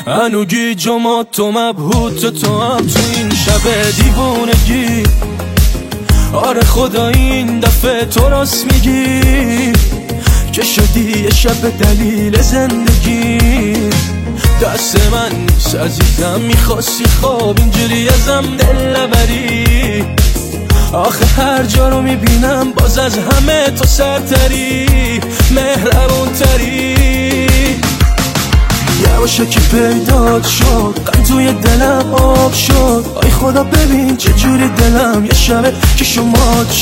هنوگی جمعات تو مبهوت تو هم تو این شب دیوونگی. آره خدا این دفعه تو راست میگی که شدی یه شب دلیل زندگی. دست من نیست عزیزم، میخواستی خواب اینجوری ازم دل نبری. آخه هر جا رو میبینم باز از همه تو سرتری، مهربون تری. یواشکی پیدات شد، غم توی دلم آب شد. آی خدا ببین چجوری دلم یه شبه که شما